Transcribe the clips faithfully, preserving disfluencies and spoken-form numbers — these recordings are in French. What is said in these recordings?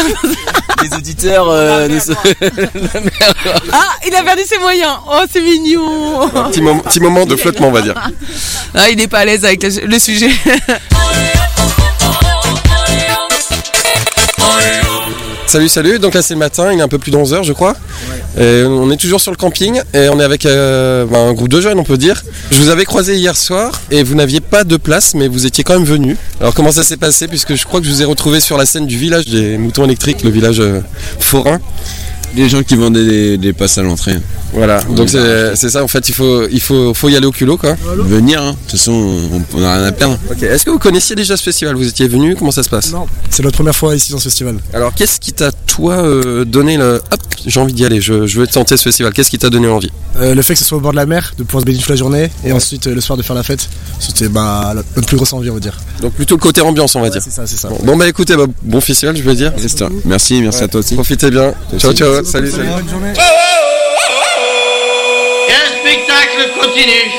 Les auditeurs euh, ne se... Ah, il a perdu ses moyens. Oh, c'est mignon. Un petit, mom- petit moment de flottement, on va dire. Ah, il n'est pas à l'aise avec le, le sujet. Salut, salut. Donc là, c'est le matin, il est un peu plus de onze heures, je crois. Et on est toujours sur le camping et on est avec euh, bah, un groupe de jeunes, on peut dire. Je vous avais croisé hier soir et vous n'aviez pas de place, mais vous étiez quand même venus. Alors comment ça s'est passé, puisque je crois que je vous ai retrouvé sur la scène du village des moutons électriques, le village euh, forain. Les gens qui vendaient des, des passes à l'entrée. Voilà, donc c'est, c'est ça en fait, il faut, il faut, faut y aller au culot quoi. Venir, hein. De toute façon, on n'a rien à perdre. Ok, est-ce que vous connaissiez déjà ce festival? Vous étiez venu, comment ça se passe? Non, c'est notre première fois ici dans ce festival. Alors qu'est-ce qui t'a toi euh, donné le... Hop, j'ai envie d'y aller, je, je veux tenter ce festival, qu'est-ce qui t'a donné envie? euh, Le fait que ce soit au bord de la mer, de pouvoir se baigner toute la journée et ensuite euh, le soir de faire la fête, c'était bah, notre plus grosse envie on va dire. Donc plutôt le côté ambiance on va Ouais, dire. c'est ça, c'est ça. Bon, bon bah écoutez, bah, bon festival je veux dire. C'est ça. Merci, merci Ouais. à toi aussi. Profitez bien. Ciao ciao, salut salut. Bonne journée. Et un spectacle continue.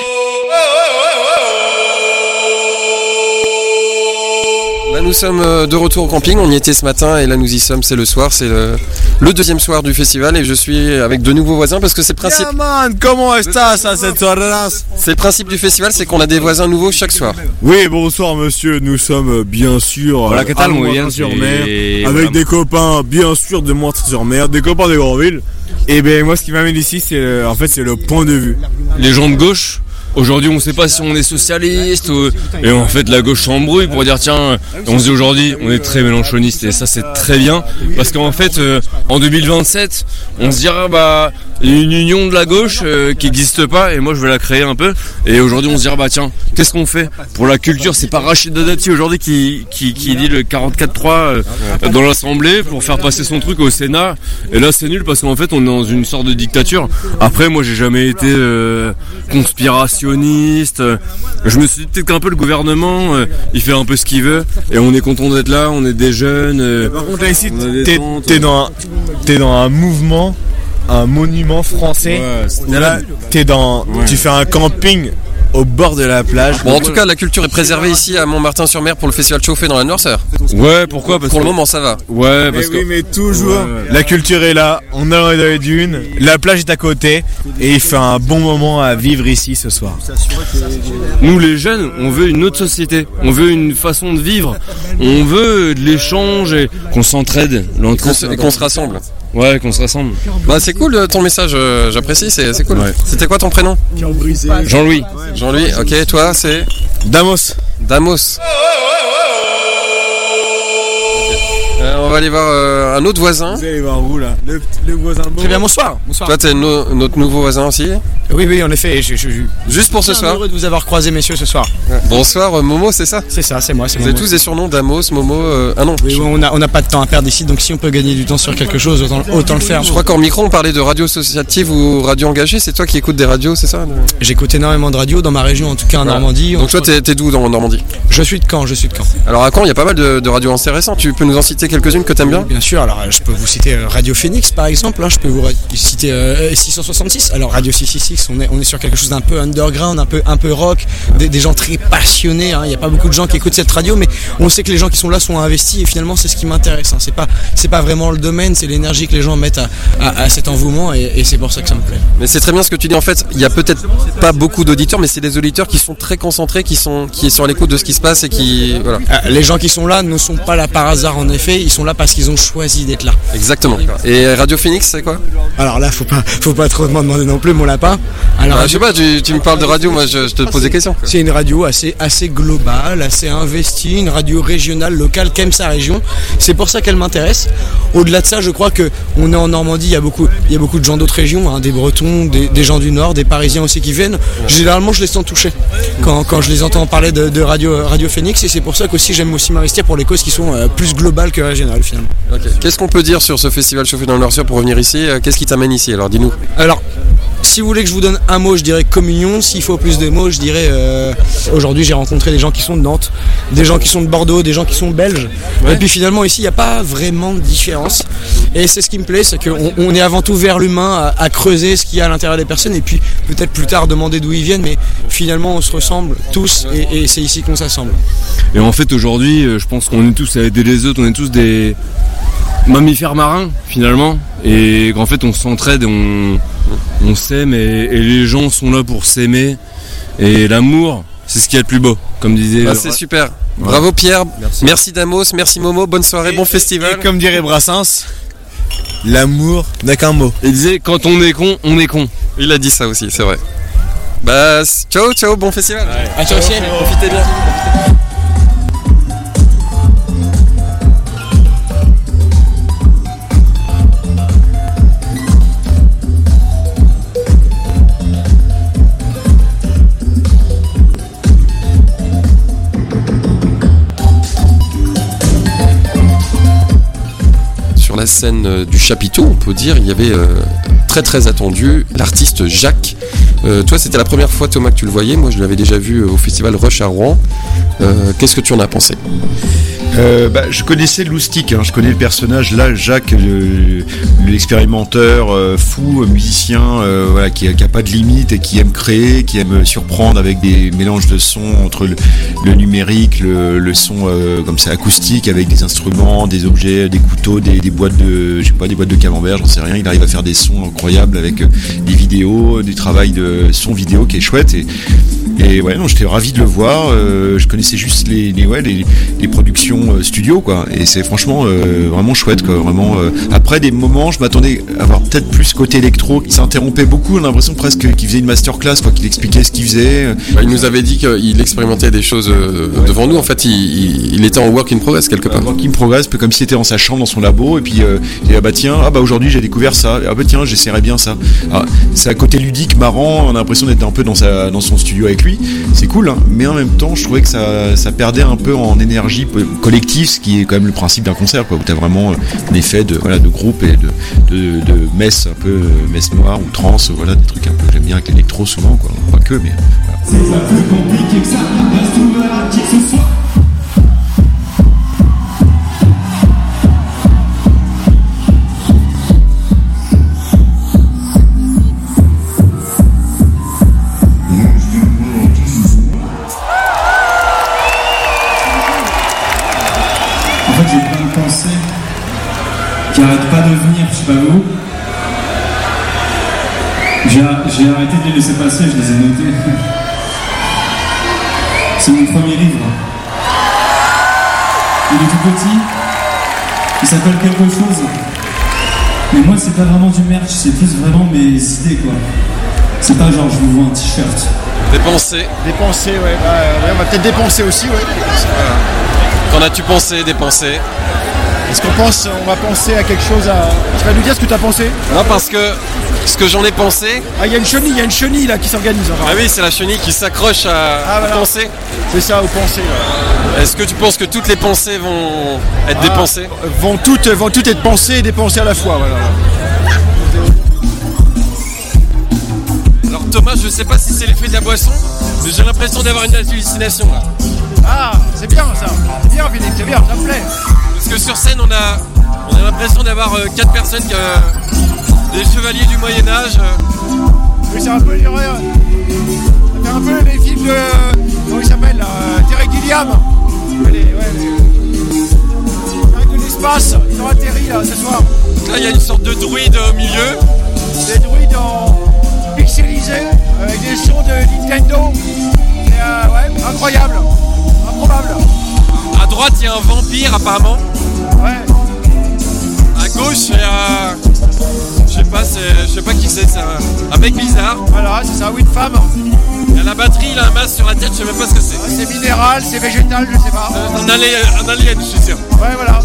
Là nous sommes euh, de retour au camping, on y était ce matin et là nous y sommes, c'est le soir, c'est le, le deuxième soir du festival et je suis avec de nouveaux voisins parce que c'est le principe, Yeah man, comment estás à cette soirée-là? c'est le principe du festival, c'est qu'on a des voisins nouveaux chaque soir. Oui, bonsoir monsieur, nous sommes bien sûr Voilà, ¿qué tal? à Muy bien, Montreuil-sur-Mer, et avec voilà. des copains bien sûr de Montreuil-sur-Mer, des copains de Grandville. Et ben moi ce qui m'amène ici c'est le- en fait c'est le point de vue. Les gens de gauche, aujourd'hui on ne sait pas si on est socialiste ou... et en fait la gauche s'embrouille pour dire tiens, on se dit aujourd'hui on est très mélanchoniste et ça c'est très bien parce qu'en fait euh, en deux mille vingt-sept on se dira bah il y a une union de la gauche euh, qui n'existe pas et moi je vais la créer un peu et aujourd'hui on se dira bah tiens qu'est-ce qu'on fait pour la culture. C'est pas Rachid Dati aujourd'hui qui, qui, qui dit le quarante-quatre trois euh, dans l'Assemblée pour faire passer son truc au Sénat et là c'est nul parce qu'en fait on est dans une sorte de dictature. Après moi j'ai jamais été euh, conspirationniste, je me suis dit peut-être qu'un peu le gouvernement euh, il fait un peu ce qu'il veut et on est content d'être là, on est des jeunes euh, Par contre là ici on a des t'es, tentes, t'es dans un, t'es dans un mouvement, un monument français. Ouais, c'est Là t'es dans, Ouais. tu fais un camping au bord de la plage. Bon en tout cas la culture est préservée ici à Montmartin-sur-Mer pour le festival chauffé dans la noirceur. ouais pourquoi parce Pour que le moment ça va. ouais Mais parce que oui, mais toujours, Ouais. la culture est là, on a les dunes, la plage est à côté, et il fait un bon moment à vivre ici ce soir. nous les jeunes, on veut une autre société, on veut une façon de vivre, on veut de l'échange et qu'on s'entraide, l'entraide. Qu'on se, et qu'on se rassemble. Ouais, qu'on se rassemble. Bah c'est cool ton message, euh, j'apprécie, c'est, c'est cool. Ouais. C'était quoi ton prénom? Jean-Louis. Jean-Louis, ok, toi c'est Damos. Damos. Euh, on va aller voir euh, un autre voisin. Vous allez voir où là, le, le voisin beau. Très bien, bonsoir. Bonsoir. Toi t'es no- notre nouveau voisin aussi. Oui, oui, en effet, je, je, je Juste pour ce suis soir. heureux de vous avoir croisé, messieurs, ce soir. Bonsoir euh, Momo, c'est ça? C'est ça, c'est moi, c'est Vous moi. avez tous des surnoms, Damos, Momo, euh... ah non. Oui, oui, on n'a on a pas de temps à perdre ici, donc si on peut gagner du temps sur quelque chose, autant, autant le faire. Je crois qu'en micro on parlait de radio associative ou radio engagée, c'est toi qui écoutes des radios, c'est ça? J'écoute énormément de radio dans ma région, en tout cas en Voilà. Normandie. Donc On- toi t'es, t'es d'où dans Normandie? Je suis de Caen, je suis de Caen. Alors à Caen il y a pas mal de, de radios intéressantes, tu peux nous en citer quelques-unes que t'aimes bien? Bien sûr, alors je peux vous citer euh, Radio Phoenix par exemple, hein, je peux vous ra- citer euh, six cent soixante-six. Alors Radio six cent soixante-six, on est, on est sur quelque chose d'un peu underground, un peu, un peu rock, des, des gens très passionnés, hein. Il n'y a pas beaucoup de gens qui écoutent cette radio, mais on sait que les gens qui sont là sont investis et finalement c'est ce qui m'intéresse. Hein. C'est pas, c'est pas vraiment le domaine, c'est l'énergie que les gens mettent à, à, à cet engouement et, et c'est pour ça que ça me plaît. Mais c'est très bien ce que tu dis en fait, il y a peut-être pas beaucoup d'auditeurs mais c'est des auditeurs qui sont très concentrés, qui sont, qui sont à l'écoute de ce qui se passe et qui... Voilà. Euh, les gens qui sont là ne sont pas là par hasard en effet, ils sont là parce qu'ils ont choisi d'être là. Exactement. Et Radio Phoenix c'est quoi? Alors là, faut pas, faut pas trop m'en demander non plus, mon lapin. Alors, Bah, je sais pas, tu, tu me parles de radio, moi je, je te pose des questions. quoi. c'est une radio assez, assez globale, assez investie, une radio régionale, locale, qui aime sa région. C'est pour ça qu'elle m'intéresse. Au-delà de ça, je crois que on est en Normandie, il y a beaucoup, il y a beaucoup de gens d'autres régions, hein, des Bretons, des, des gens du Nord, des Parisiens aussi qui viennent. Généralement, je les sens touchés quand, quand je les entends parler de, de radio, radio Phoenix, et c'est pour ça qu'aussi j'aime aussi m'investir pour les causes qui sont euh, plus globales que régionales finalement. Ok. Qu'est-ce qu'on peut dire sur ce festival chauffé dans le Nord-Sur pour revenir ici? Euh, Qu'est-ce qui t'amène ici? Alors dis-nous. Alors, si vous voulez que je vous donne un mot, je dirais communion. S'il faut plus de mots, je dirais euh, aujourd'hui j'ai rencontré des gens qui sont de Nantes, des gens qui sont de Bordeaux, des gens qui sont belges. Et puis finalement ici il n'y a pas vraiment de différence. Et c'est ce qui me plaît, c'est qu'on on est avant tout vers l'humain, à, à creuser ce qu'il y a à l'intérieur des personnes et puis peut-être plus tard demander d'où ils viennent. Mais finalement on se ressemble tous et, et c'est ici qu'on s'assemble. Et en fait aujourd'hui, euh, je pense qu'on est tous à aider les autres, on est tous des mammifères marins finalement, et qu'en fait on s'entraide, on, on s'aime, et, et les gens sont là pour s'aimer, et l'amour c'est ce qu'il y a de plus beau, comme disait. Bah, c'est super. Ouais. Bravo Pierre, merci. Merci Damos, merci Momo, bonne soirée, et, bon festival. Et comme dirait Brassens, l'amour n'a qu'un mot. Il disait quand on est con, on est con. Il a dit ça aussi, c'est vrai. Bah ciao ciao, bon festival. Ouais. Ah, ciao, ciao, ciao. Profitez bien. Sur la scène du chapiteau, on peut dire, il y avait euh, très très attendu l'artiste Jacques. Euh, toi, c'était la première fois, Thomas, que tu le voyais. Moi, je l'avais déjà vu au festival Rush à Rouen. Euh, qu'est-ce que tu en as pensé ? Euh, bah, je connaissais Loustic, hein, je connais le personnage là, Jacques, le, l'expérimenteur euh, fou, musicien, euh, voilà, qui, qui a pas de limite et qui aime créer, qui aime surprendre avec des mélanges de sons entre le, le numérique, le, le son euh, comme ça acoustique, avec des instruments, des objets, des couteaux, des, des boîtes de, je sais pas, des boîtes de camembert, j'en sais rien. Il arrive à faire des sons incroyables avec euh, des vidéos, du travail de son vidéo qui est chouette. Et, et ouais, non, j'étais ravi de le voir. Euh, je connaissais juste les, les, ouais, les, les productions euh, studio, quoi. Et c'est franchement euh, vraiment chouette, quoi. Vraiment. Euh, après des moments, je m'attendais à avoir peut-être plus côté électro. Il s'interrompait beaucoup. On a l'impression presque qu'il faisait une masterclass, quoi, qu'il expliquait ce qu'il faisait. Bah, il nous avait dit qu'il expérimentait des choses euh, ouais. devant nous. En fait, il, il, il était en work in progress quelque part. Euh, work in progress, comme s'il était dans sa chambre, dans son labo. Et puis, euh, il dit, ah bah tiens, ah bah aujourd'hui j'ai découvert ça. Ah bah tiens, j'essaierai bien ça. Alors, c'est un côté ludique, marrant. On a l'impression d'être un peu dans sa, dans son studio avec lui. C'est cool, hein, mais en même temps, je trouvais que ça, ça perdait un peu en énergie collective, ce qui est quand même le principe d'un concert, quoi, où tu as vraiment un effet de, voilà, de groupe et de, de, de messe, un peu messe noire ou trance, voilà, des trucs un peu que j'aime bien avec l'électro souvent, quoi. Pas que, mais voilà. C'est pas plus compliqué que ça, reste ouvert à qui que ce soit. Qui arrête pas de venir, je sais pas vous. J'ai, j'ai arrêté de les laisser passer, je les ai notés. C'est mon premier livre. Il est tout petit, il s'appelle quelque chose. Mais moi c'est pas vraiment du merch, c'est plus vraiment mes idées, quoi. C'est pas genre je vous vends un t-shirt. Dépenser. Dépenser, ouais, bah, ouais, on va peut-être dépenser aussi, ouais. Voilà. Qu'en as-tu pensé, dépenser ? Est-ce qu'on pense, on va penser à quelque chose à... Tu vas nous dire ce que tu as pensé ? Non, parce que ce que j'en ai pensé... Ah, il y a une chenille, il y a une chenille là qui s'organise. Ah oui, c'est la chenille qui s'accroche à ah, voilà. penser. C'est ça, aux pensées. Ouais. Est-ce que tu penses que toutes les pensées vont être ah, dépensées ? Vont toutes, vont toutes être pensées et dépensées à la fois, voilà. Alors Thomas, je sais pas si c'est l'effet de la boisson, mais j'ai l'impression d'avoir une hallucination là. Ah, c'est bien ça. C'est bien Philippe, c'est bien, ça me plaît. Parce que sur scène, on a, on a l'impression d'avoir euh, quatre personnes, qui, euh, des chevaliers du Moyen-Âge. Euh. Oui, c'est un peu, ça fait un peu les films de, comment il s'appelle, euh, Terry Gilliam. Les, ouais, les, avec de l'espace, ils ont atterri là ce soir. Donc là, il y a une sorte de druide au milieu. Des druides en pixelisés, avec des sons de Nintendo. Et, euh, ouais, incroyable, improbable. À droite, il y a un vampire apparemment. Ouais. À gauche, il y a... Je sais pas, c'est... je sais pas qui c'est, c'est un... un mec bizarre. Voilà, c'est ça, oui, une femme. Il y a la batterie, il a un masque sur la tête, je sais même pas ce que c'est. Ah, c'est minéral, c'est végétal, je sais pas. Euh, un, alien, un alien, je suis sûr. Ouais, voilà.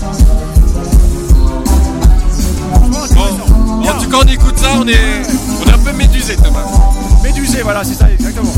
Bon, en tout cas, on écoute ça, on est, on est un peu médusé, Thomas. Médusé, voilà, c'est ça, exactement.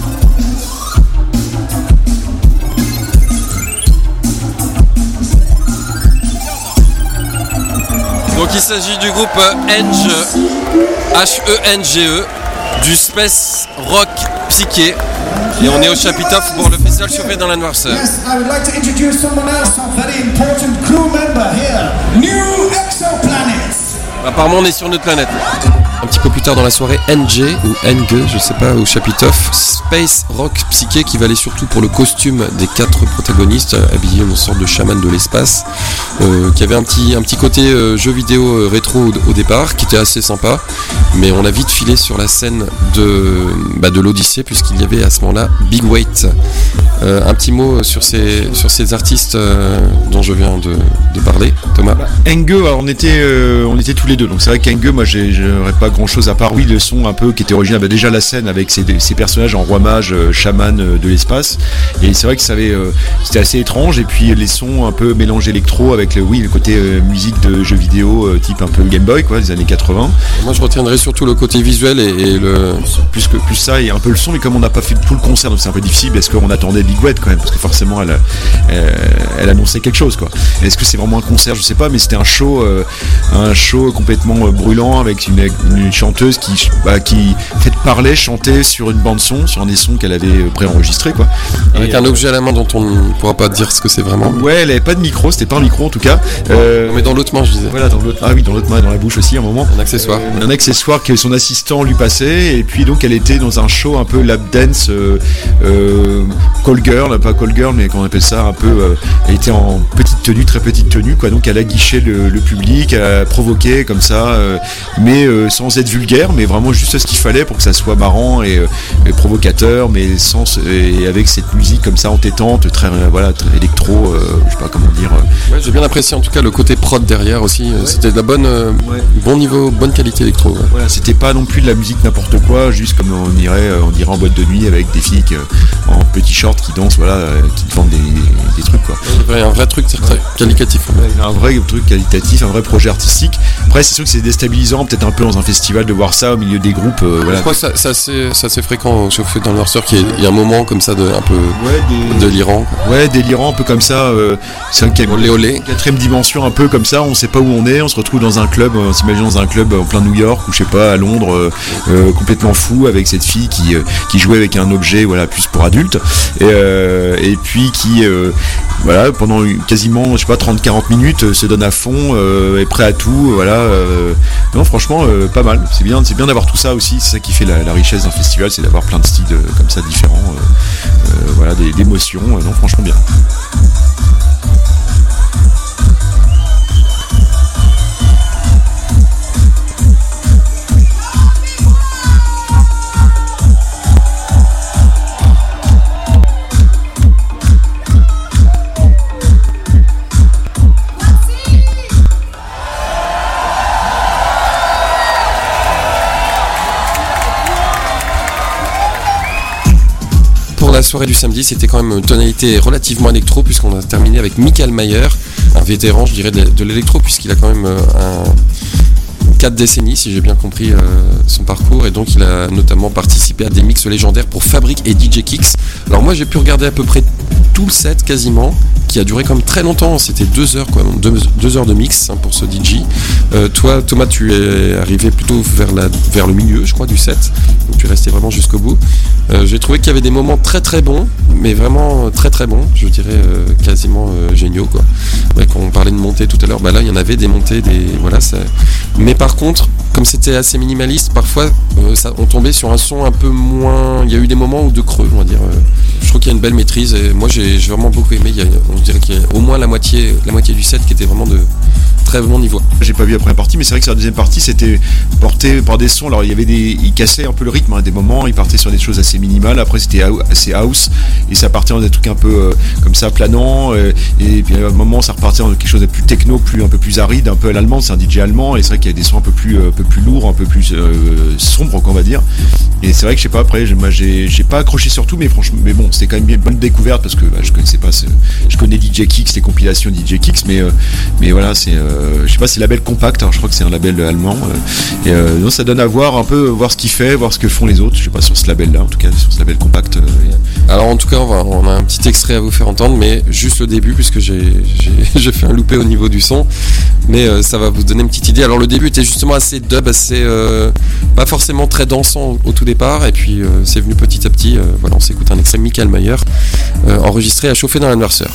Donc il s'agit du groupe Henge, H E N G E, du space rock psyché. Et on est au chapiteau pour le festival chauffé dans la noirceur. Yes, I would like to introduce someone else, a very important crew member here, New Exoplanets. Apparemment on est sur notre planète. un petit peu plus tard dans la soirée N G ou N G, je sais pas, ou Chapitoff, Space Rock Psyché, qui valait surtout pour le costume des quatre protagonistes, habillés en sorte de chaman de l'espace, euh, qui avait un petit, un petit côté euh, jeu vidéo euh, rétro au, au départ, qui était assez sympa, mais on a vite filé sur la scène de, bah, de l'Odyssée, puisqu'il y avait à ce moment-là Big Weight. Euh, un petit mot sur ces, sur ces artistes euh, dont je viens de, de parler, Thomas. Bah, Enge, alors on était, euh, on était tous les deux, donc c'est vrai qu'Enge, moi j'ai, j'aurais pas grand chose à part, oui, le son un peu qui était original, bah, déjà la scène avec ces, ces personnages en roi mage, euh, chaman euh, de l'espace, et c'est vrai que ça avait, euh, c'était assez étrange, et puis les sons un peu mélange électro avec le, oui, le côté euh, musique de jeux vidéo, euh, type un peu Game Boy, quoi, des années quatre-vingts. Moi je retiendrai surtout le côté visuel et, et le... Plus, que, plus ça et un peu le son, mais comme on n'a pas fait tout le concert, donc c'est un peu difficile, parce qu'on attendait Big Wet quand même, parce que forcément elle, elle, elle annonçait quelque chose, quoi. Est-ce que c'est vraiment un concert, je sais pas, mais c'était un show, euh, un show complètement euh, brûlant avec une, une chanteuse qui, bah, qui en fait parlait, chantait sur une bande son, sur un des sons qu'elle avait euh, préenregistré, quoi. Avec et, un euh, objet à la main dont on ne pourra pas dire ce que c'est vraiment. Ouais, elle avait pas de micro, c'était pas un micro en tout cas. Euh, mais dans l'autre main, je disais. Voilà, dans l'autre, ah oui, dans l'autre main, dans la bouche aussi, à un moment. Un accessoire. Euh, un accessoire que son assistant lui passait, et puis donc elle était dans un show un peu lap dance, euh, euh, call girl, pas call girl, mais qu'on appelle ça un peu. Euh, elle était en petite tenue, très petite tenue, quoi. Donc elle a guiché le, le public, elle a provoqué comme ça, euh, mais euh, sans être vulgaire, mais vraiment juste ce qu'il fallait pour que ça soit marrant et, euh, et provocateur, mais sans et avec cette musique comme ça entêtante, très euh, voilà, très électro, euh, je sais pas comment dire. Euh. Ouais, j'ai bien apprécié en tout cas le côté prod derrière aussi. Ouais. C'était de la bonne, euh, ouais. bon niveau, bonne qualité électro. Ouais. Voilà, c'était pas non plus de la musique n'importe quoi, juste comme on dirait, on dirait en boîte de nuit avec des filles qui, euh, en petits shorts qui dansent, voilà, euh, qui vendent des, des trucs, quoi. Ouais, un vrai truc très ouais. qualitatif. Ouais, un vrai truc qualitatif, un vrai projet artistique. Après, c'est sûr que c'est déstabilisant, peut-être un peu dans un festival, de voir ça au milieu des groupes. Euh, voilà. Je crois que ça, ça, c'est, ça c'est fréquent au Chauffeur dans le Nurser, qu'il y a un moment comme ça de un peu ouais, des... délirant. Quoi. Ouais, délirant, un peu comme ça. Euh, c'est un olé, olé. quatrième dimension, un peu comme ça. On sait pas où on est. On se retrouve dans un club. On s'imagine dans un club en plein New York ou je sais pas à Londres, euh, euh, complètement fou avec cette fille qui euh, qui jouait avec un objet, voilà, plus pour adultes. Et, euh, et puis qui euh, voilà pendant quasiment je sais pas trente à quarante minutes euh, se donne à fond, euh, est prêt à tout. Voilà. Euh, non, franchement, euh, pas mal. C'est bien, c'est bien d'avoir tout ça aussi. C'est ça qui fait la, la richesse d'un festival, c'est d'avoir plein de styles euh, comme ça différents. Euh, euh, voilà, des, d'émotions. Euh, non, franchement bien. La soirée du samedi, c'était quand même une tonalité relativement électro, puisqu'on a terminé avec Michael Mayer, un vétéran, je dirais, de l'électro, puisqu'il a quand même un quatre décennies, si j'ai bien compris euh, son parcours, et donc il a notamment participé à des mix légendaires pour Fabric et D J Kicks. Alors moi j'ai pu regarder à peu près tout le set quasiment, qui a duré quand même très longtemps, c'était deux heures quoi, deux, deux heures de mix hein, pour ce D J. Euh, toi Thomas, tu es arrivé plutôt vers, la, vers le milieu je crois du set, donc tu es resté vraiment jusqu'au bout. Euh, j'ai trouvé qu'il y avait des moments très très bons, mais vraiment très très bons, je dirais euh, quasiment euh, géniaux quoi. Ouais, quand on parlait de montée tout à l'heure, bah là il y en avait des montées, des voilà ça. Mais par contre, comme c'était assez minimaliste, parfois euh, ça, on tombait sur un son un peu moins. Il y a eu des moments où de creux, on va dire. Euh, je trouve qu'il y a une belle maîtrise et moi j'ai, j'ai vraiment beaucoup aimé. Il y a, on dirait qu'il y a au moins la moitié, la moitié du set qui était vraiment de très bon niveau. J'ai pas vu la première partie, mais c'est vrai que sur la deuxième partie, c'était porté par des sons. Alors il y avait des, il cassait un peu le rythme, hein, des moments, il partait sur des choses assez minimales. Après c'était assez house et ça partait dans des trucs un peu euh, comme ça planants. Euh, et puis à un moment ça repartait dans quelque chose de plus techno, plus un peu plus aride, un peu à l'allemand. C'est un D J allemand et c'est vrai qu'il y a des sons un peu plus, un peu plus lourds, un peu plus euh, sombres, qu'on va dire. Et c'est vrai que je sais pas. Après, moi j'ai, j'ai pas accroché sur tout, mais franchement, mais bon, c'était quand même bien une bonne découverte parce que bah, je connaissais pas, ce, je connais D J Kicks, les compilations D J Kicks, mais euh, mais voilà, c'est euh, je sais pas, c'est label Compact, alors je crois que c'est un label allemand, euh, et euh, non, ça donne à voir un peu, voir ce qu'il fait, voir ce que font les autres, je sais pas, sur ce label là, en tout cas sur ce label Compact. Euh, alors en tout cas on, va, on a un petit extrait à vous faire entendre, mais juste le début puisque j'ai, j'ai, j'ai fait un loupé au niveau du son, mais euh, ça va vous donner une petite idée. Alors le début était justement assez dub, assez euh, pas forcément très dansant au, au tout départ, et puis euh, c'est venu petit à petit. Euh, voilà, on s'écoute un extrait de Michael Mayer euh, enregistré à chauffer dans l'anniversaire.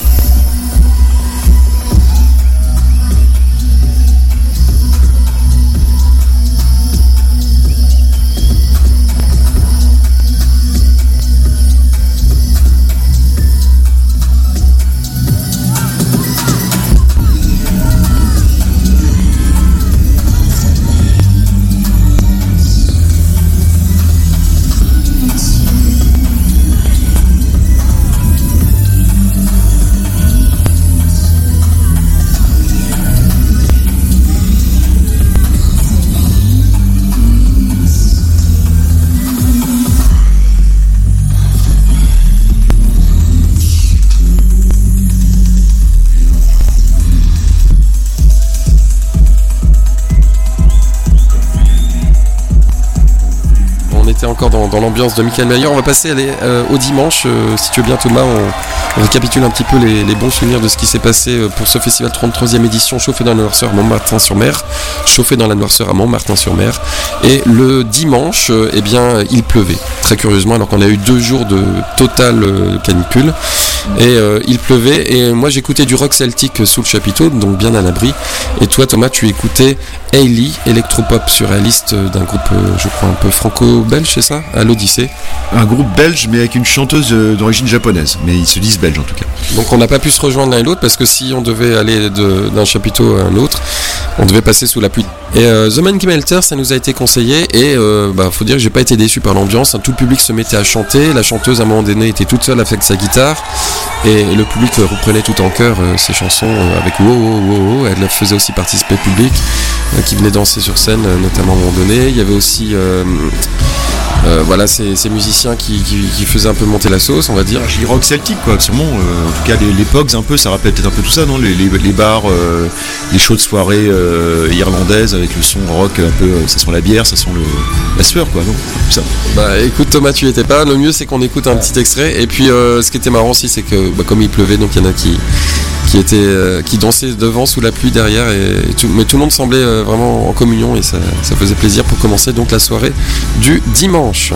était encore dans, dans l'ambiance de Michael Mayer. On va passer aller, euh, au dimanche, euh, si tu veux bien Thomas, on, on récapitule un petit peu les, les bons souvenirs de ce qui s'est passé pour ce festival trente-troisième édition, chauffé dans la noirceur à Montmartin-sur-Mer, chauffé dans la noirceur à Montmartin-sur-Mer. Et le dimanche, euh, eh bien, il pleuvait, très curieusement, alors qu'on a eu deux jours de totale euh, canicule. Et euh, il pleuvait, et moi j'écoutais du rock celtique sous le chapiteau, donc bien à l'abri. Et toi Thomas, tu écoutais Hayley, électropop surréaliste d'un groupe, euh, je crois, un peu franco-belge, c'est ça, à l'Odyssée. Un groupe belge, mais avec une chanteuse euh, d'origine japonaise, mais ils se disent belges en tout cas. Donc on n'a pas pu se rejoindre l'un et l'autre, parce que si on devait aller de, d'un chapiteau à un autre, on devait passer sous la pluie. Et euh, The Man Came Helter, ça nous a été conseillé, et euh, bah, faut dire que j'ai pas été déçu par l'ambiance, hein. Tout le public se mettait à chanter, la chanteuse à un moment donné était toute seule avec sa guitare, et le public reprenait tout en chœur euh, ses chansons euh, avec wow wow wow wow. Elle faisait aussi participer le public euh, qui venait danser sur scène, euh, notamment à un moment donné. Il y avait aussi euh, euh, voilà, ces, ces musiciens qui, qui, qui faisaient un peu monter la sauce, on va dire. Je dis rock celtique quoi, sûrement. Euh, en tout cas les, les pogs un peu, ça rappelle peut-être un peu tout ça, non, les, les, les bars, euh, les chaudes soirées euh, irlandaises avec le son rock un peu, euh, ça sent la bière, ça sent le, la sueur quoi, non, tout ça. Bah écoute Thomas, tu y étais pas. Le mieux c'est qu'on écoute un petit extrait. Et puis euh, ce qui était marrant aussi, c'est que bah, comme il pleuvait, donc il y en a qui qui étaient euh, qui dansaient devant sous la pluie derrière, et, et tout, mais tout le monde semblait euh, vraiment en communion, et ça, ça faisait plaisir pour commencer donc la soirée du dimanche.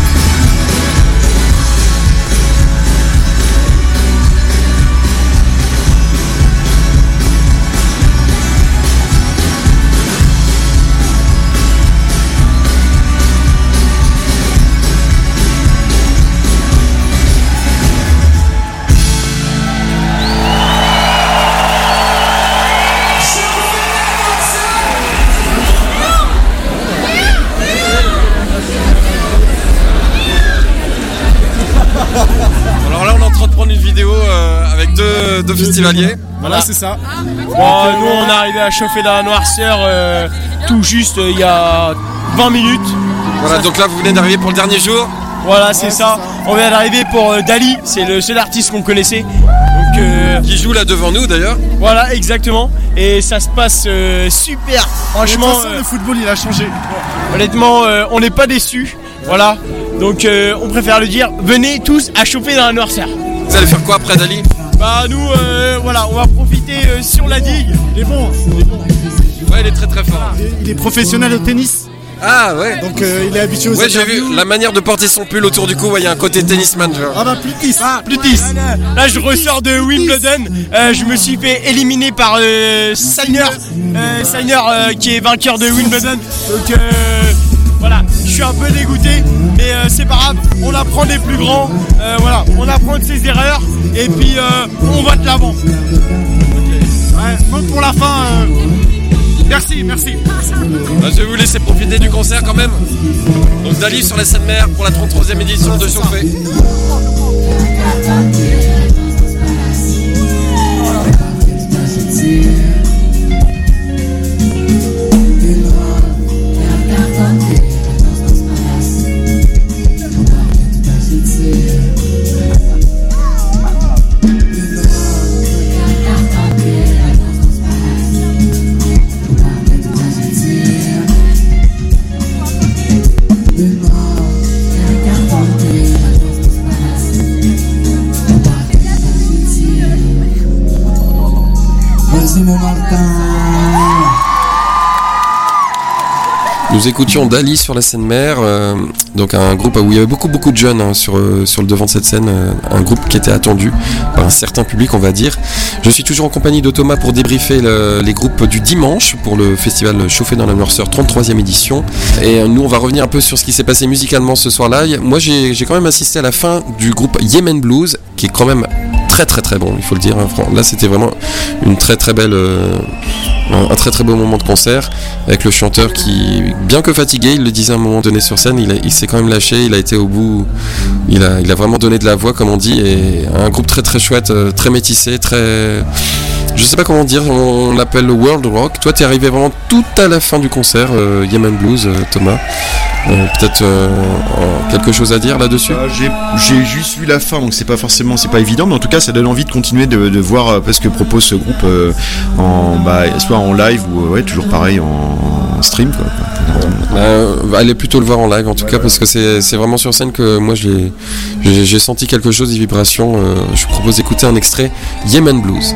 De festivaliers. Voilà, c'est ça. Bon, nous on est arrivé à chauffer dans la noirceur euh, tout juste il euh, y a vingt minutes. Voilà, donc là vous venez d'arriver pour le dernier jour. Voilà, c'est ouais, ça. ça. On vient d'arriver pour euh, Dali, c'est le seul artiste qu'on connaissait. Donc, euh, qui joue là devant nous d'ailleurs. Voilà, exactement. Et ça se passe euh, super. Franchement, de toute façon, euh, le football il a changé. Honnêtement, euh, on n'est pas déçus. Voilà. Donc euh, on préfère le dire. Venez tous à chauffer dans la noirceur. Vous allez faire quoi après Dali? Bah nous, euh, voilà, on va profiter euh, sur la digue. Il est bon, il est bon. Ouais, il est très très fort. Il est, il est professionnel au tennis. Ah ouais. Donc euh, il est habitué aux Ouais, j'ai vu la manière de porter son pull autour du cou, il ouais, y a un côté tennisman, genre. Ah bah plus dix, ah, plus dix. Là, là je ressors de Wimbledon, euh, je me suis fait éliminer par euh, Sinner, euh, Sinner euh, qui est vainqueur de Wimbledon. Donc euh, voilà, je suis un peu dégoûté, mais euh, c'est pas grave, on apprend des plus grands, euh, voilà, on apprend de ses erreurs, et puis euh, on va de l'avant. Ouais, donc pour la fin, euh, merci, merci. Bah, je vais vous laisser profiter du concert quand même. Donc Dali sur la Seine-Mer pour la trente-troisième édition de Chauffé. Nous écoutions Dali sur la Seine-Mer, euh, donc un groupe où il y avait beaucoup beaucoup de jeunes hein, sur, euh, sur le devant de cette scène, euh, un groupe qui était attendu par un certain public on va dire. Je suis toujours en compagnie de Thomas pour débriefer le, les groupes du dimanche pour le festival Chauffé dans la noirceur trente-troisième édition. Et euh, nous on va revenir un peu sur ce qui s'est passé musicalement ce soir-là. Moi j'ai, j'ai quand même assisté à la fin du groupe Yemen Blues qui est quand même très très très bon, il faut le dire. Hein. Là c'était vraiment une très très belle... Euh, un très très beau moment de concert avec le chanteur qui, bien que fatigué, il le disait à un moment donné sur scène, il, a, il s'est quand même lâché, il a été au bout, il a, il a vraiment donné de la voix comme on dit, et un groupe très très chouette, très métissé, très... Je sais pas comment dire, on l'appelle le World Rock. Toi t'es arrivé vraiment tout à la fin du concert, euh, Yemen Blues, euh, Thomas. Euh, peut-être euh, quelque chose à dire là-dessus. euh, j'ai, j'ai juste vu la fin, donc c'est pas forcément, c'est pas évident, mais en tout cas ça donne envie de continuer de, de voir euh, ce que propose ce groupe euh, en, bah, soit en live ou ouais, toujours pareil en, en stream quoi. Euh, allez plutôt le voir en live en tout ouais, cas ouais. Parce que c'est, c'est vraiment sur scène que moi j'ai, j'ai, j'ai senti quelque chose, des vibrations. Euh, je vous propose d'écouter un extrait Yemen Blues.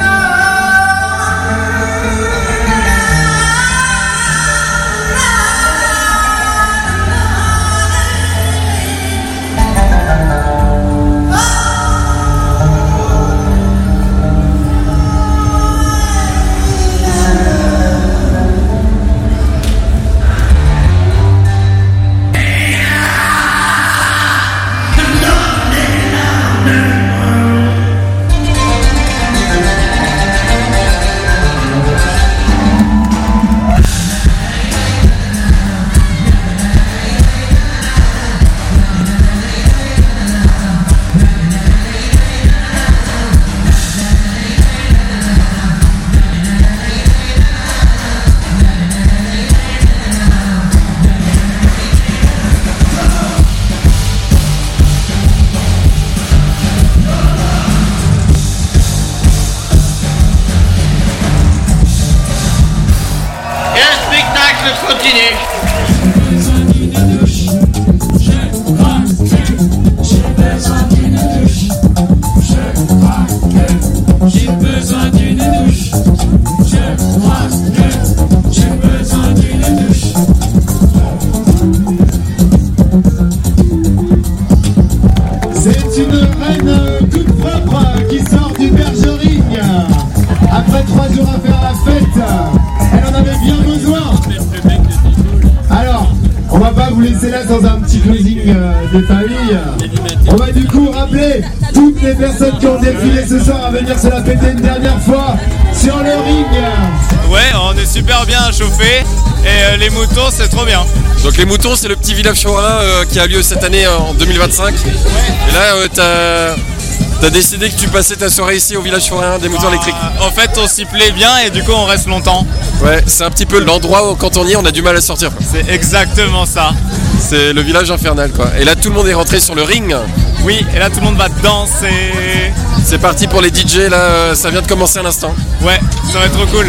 Dans un petit closing euh, des familles. On va du coup rappeler toutes les personnes qui ont défilé ce soir à venir se la péter une dernière fois sur le ring. Ouais, on est super bien chauffés et euh, les moutons c'est trop bien. Donc les moutons c'est le petit village chorin euh, qui a lieu cette année euh, en deux mille vingt-cinq. Ouais. Et là euh, t'as... T'as décidé que tu passais ta soirée ici au village forain des moutons ah, électriques. En fait on s'y plaît bien et du coup on reste longtemps. Ouais, c'est un petit peu l'endroit où quand on y est on a du mal à sortir. C'est exactement ça. C'est le village infernal quoi. Et là tout le monde est rentré sur le ring. Oui, et là tout le monde va danser. C'est parti pour les D J là, ça vient de commencer à l'instant. Ouais, ça va être trop cool.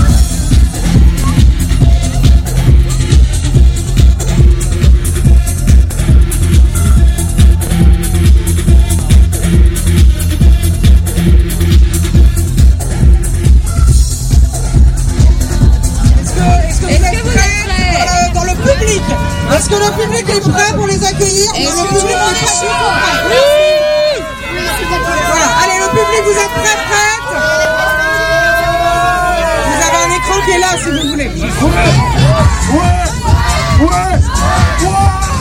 Est-ce que le public est prêt pour les accueillir? Le public est pas super prêt. Voilà, allez le public, vous êtes prêts, prêtes? Vous avez un écran qui est là si vous voulez. Ouais, ouais, ouais,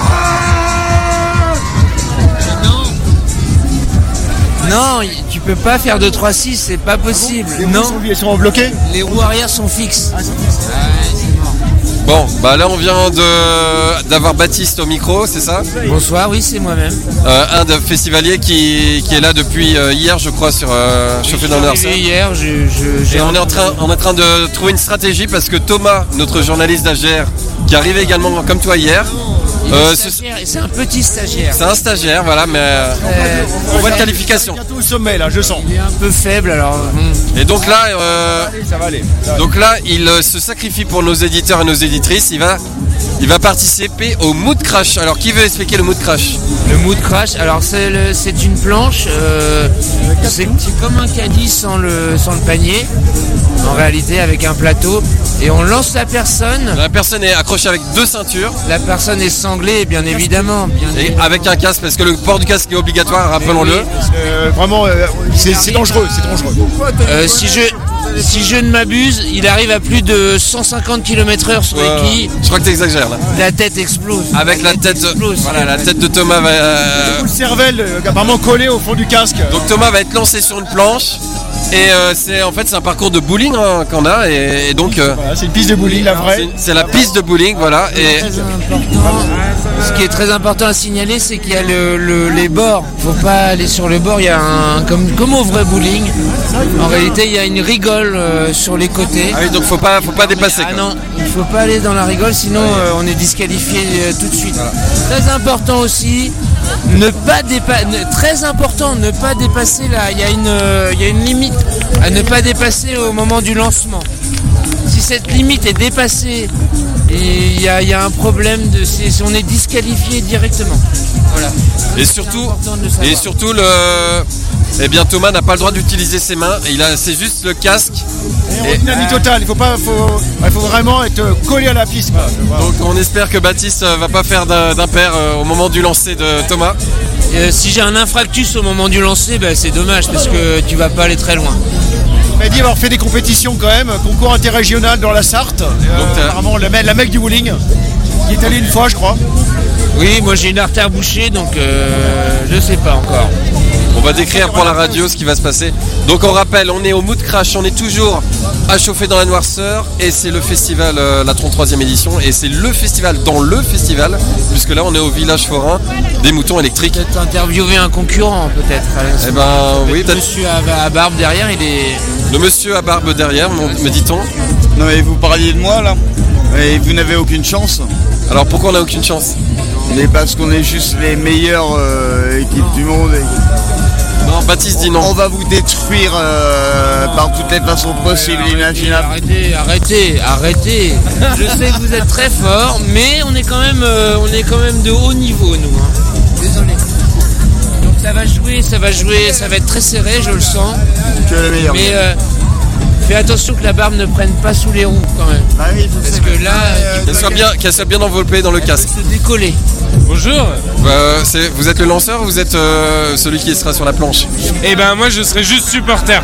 ouais. Non, tu peux pas faire deux trois six, c'est pas possible. Les non. Roues sont, sont bloquées. Les roues arrière sont fixes. Ah, bon, bah là on vient de, d'avoir Baptiste au micro, c'est ça? Bonsoir, oui c'est moi-même. Euh, un des festivaliers qui, qui est là depuis euh, hier je crois sur euh, Chauffer dans l'Arsen. Hier, je, je, j'ai Et on est, en train, on est en train de trouver une stratégie parce que Thomas, notre journaliste d'A G R, qui est arrivé également comme toi hier. Euh, c'est, c'est un petit stagiaire. C'est un stagiaire, voilà, mais euh, on voit de qualification. Bientôt au sommet là, je sens. Il est un peu faible alors. Et donc là, euh, ça va aller. Ça va donc là, il euh, se sacrifie pour nos éditeurs et nos éditrices. Il va, il va participer au Mood Crash. Alors, qui veut expliquer le Mood Crash? Le Mood Crash, alors c'est, le, c'est une planche. Euh, c'est, c'est comme un caddie sans le, sans le panier. En réalité, avec un plateau. Et on lance la personne. La personne est accrochée avec deux ceintures. La personne est sanglée, bien évidemment. Bien et évidemment. avec un casque, parce que le port du casque est obligatoire, rappelons-le. Oui, euh, vraiment, euh, c'est, c'est dangereux, c'est dangereux. Euh, si je, si je ne m'abuse, il arrive à plus de cent cinquante kilomètres heure sur euh, les quilles. Je crois que t'exagères là. La tête explose. Avec la, la tête, tête explose. Voilà, la tête de Thomas va. Euh... Le cervelle, euh, apparemment collé au fond du casque. Donc Thomas va être lancé sur une planche. Et euh, c'est en fait c'est un parcours de bowling hein, qu'on a et, et donc euh, voilà, c'est une piste de bowling la vraie. C'est, c'est la piste de bowling voilà et très important, ce qui est très important à signaler c'est qu'il y a le, le, les bords. Faut pas aller sur le bord. Il y a un comme comme au vrai bowling. En réalité il y a une rigole euh, sur les côtés. Ah oui donc faut pas faut pas dépasser. Ah non il faut pas aller dans la rigole sinon euh, on est disqualifié euh, tout de suite. Voilà. Très important aussi. Ne pas dépasser, très important, ne pas dépasser là. Il y a une, il y a une limite à ne pas dépasser au moment du lancement. si cette limite est dépassée, il y, y a un problème de, si on est disqualifié directement. Voilà. Et surtout, et surtout le, eh bien Thomas n'a pas le droit d'utiliser ses mains. Il a, c'est juste le casque. Et et dynamique totale. Il faut pas, faut, il faut vraiment être collé à la piste. Quoi. Donc on espère que Baptiste va pas faire d'impair au moment du lancer de Thomas. Euh, si j'ai un infractus au moment du lancer, bah, c'est dommage parce que tu vas pas aller très loin. Il m'a dit avoir fait des compétitions quand même, concours interrégional dans la Sarthe. Euh, Donc, apparemment la, la mec du bowling. Il est allé une fois, je crois. Oui, moi j'ai une artère bouchée, donc euh, je sais pas encore. On va décrire pour la radio ce qui va se passer. Donc on rappelle, on est au Mood Crash, on est toujours à chauffer dans la noirceur et c'est le festival, euh, la trente-troisième édition, et c'est le festival dans le festival, puisque là on est au village forain des moutons électriques. Peut-être interviewer un concurrent peut-être. Eh ben oui, peut-être. Le monsieur à, à barbe derrière, il est... Le monsieur à barbe derrière, me dit-on. Non mais vous parliez de moi là, et vous n'avez aucune chance. Alors pourquoi on n'a aucune chance? Mais parce qu'on est juste les meilleures euh, équipes du monde. Et... Non, Baptiste dit non. On va vous détruire euh, par toutes les façons possibles et imaginables. Arrêtez, arrêtez, arrêtez. Je sais que vous êtes très fort, mais on est quand même, euh, on est quand même de haut niveau, nous. Hein. Désolé. Donc ça va jouer, ça va jouer, ça va être très serré, je le sens. Tu es le meilleur. Mais euh, fais attention que la barbe ne prenne pas sous les roues quand même. Ah oui, parce que là, euh, qu'elle soit bien, qu'elle soit bien enveloppée dans le casque. Se décoller. Bonjour. Euh, c'est, vous êtes le lanceur ou vous êtes euh, celui qui sera sur la planche? Eh ben moi je serai juste supporter.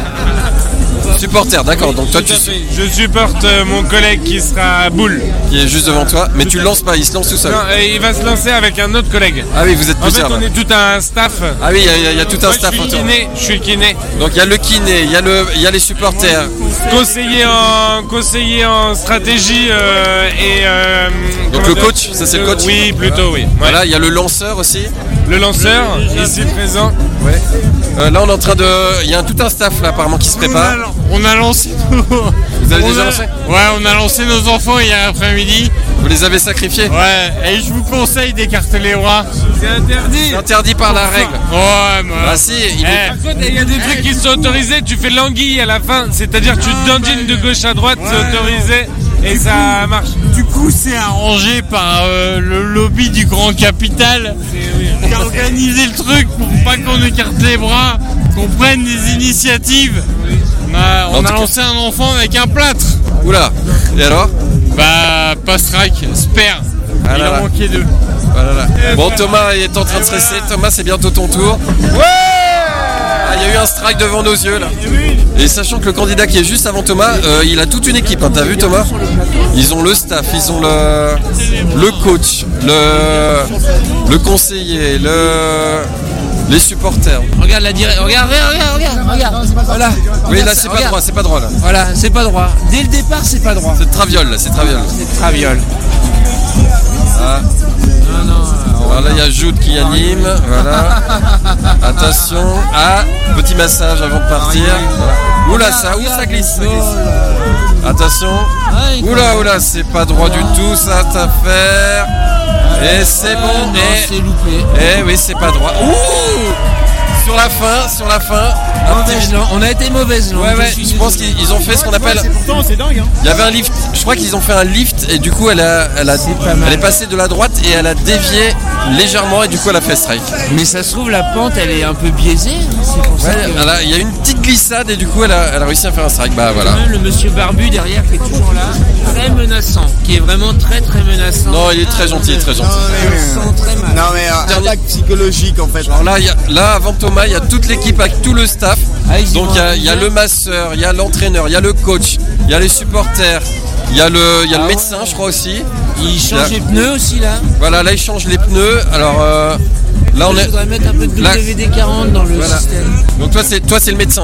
Supporter, d'accord. Oui, donc toi tu. Je supporte euh, mon collègue qui sera à boule. Qui est juste devant toi, mais tu le lances pas, il se lance tout seul. Non, et il va se lancer avec un autre collègue. Ah oui, vous êtes plusieurs. En fait, on est tout un staff. Ah oui, il y, y, y a tout un Moi, staff je suis autour. Kiné, je suis le kiné. Donc il y a le kiné, il y a le, il y a les supporters. Conseiller en, conseiller en stratégie euh, et. Euh, Donc le coach, ça c'est le coach. Oui, plutôt oui. Ouais. Voilà, il y a le lanceur aussi. Le lanceur, ici présent. Ouais. Euh, là on est en train de, il y a un, tout un staff là apparemment qui se prépare. On a lancé. Vous avez on déjà a... lancé? Ouais, on a lancé nos enfants hier après-midi. Vous les avez sacrifiés? Ouais, et je vous conseille d'écarter les rois. C'est interdit. C'est interdit par la règle. Ouais, moi. Ah si, il eh, il y a des trucs qui sont autorisés, tu fais l'anguille à la fin, c'est-à-dire tu te dandines de gauche à droite, ouais, c'est autorisé et ça marche. Du coup, c'est arrangé par euh, le lobby du grand capital qui a organisé le truc pour pas qu'on écarte les bras, qu'on prenne des initiatives. On a, on a lancé un enfant avec un plâtre. Oula, et alors? Bah, Pastrac, Sper. Ah il là en là. manquait deux. Voilà là. Bon, Thomas est en train de stresser. Thomas, c'est bientôt ton tour. Ouais! Ah, il y a eu un strike devant nos yeux là. Et sachant que le candidat qui est juste avant Thomas, euh, il a toute une équipe. Hein. T'as vu Thomas? Ils ont le staff, ils ont le, le coach, le, le conseiller, le, les supporters. Regarde la direction. Regarde, regarde, regarde, regarde. Voilà. Oui, là c'est pas droit, c'est pas droit là. Voilà, c'est pas droit. Dès le départ, c'est pas droit. C'est traviole là, c'est traviole. C'est traviole. Ah. Non, non. Alors là, il y a Jude qui anime. Voilà. Attention. Ah, petit massage avant de partir. Voilà. Oula, ça, où ça glisse, ça glisse. Attention. Oula, oula, c'est pas droit du tout cette affaire. Et c'est bon. Non, et... c'est loupé. Eh oui, c'est pas droit. Ouh! Sur la fin, sur la fin. Mauvaise langue. On a été mauvaise langue. Ouais, ouais, je, je pense qu'ils ont fait ce qu'on appelle. C'est pourtant, c'est dingue. Hein. Il y avait un lift. Je crois qu'ils ont fait un lift et du coup, elle a, elle a, elle est passée de la droite et elle a dévié légèrement et du coup, elle a fait strike. Mais ça se trouve, la pente, elle est un peu biaisée. C'est pour ça ouais, que... elle a, il y a une petite glissade et du coup, elle a, elle a réussi à faire un strike. Bah voilà. Le monsieur barbu derrière qui est toujours là, très menaçant, qui est vraiment très très menaçant. Non, il est très gentil, très gentil. Non mais, très mal. non, mais euh, attaque psychologique en fait. Alors là, il y a, là, avant Thomas, il y a toute l'équipe avec tout le staff. Ah, donc il y a, il y a le masseur, il y a l'entraîneur, il y a le coach, il y a les supporters, il y a le, il y a le médecin, je crois aussi. Il change les pneus aussi là. Voilà, là il change les pneus. Alors euh, là on est. Je voudrais mettre un peu de W D quarante dans le voilà. système. Donc toi c'est, toi c'est le médecin.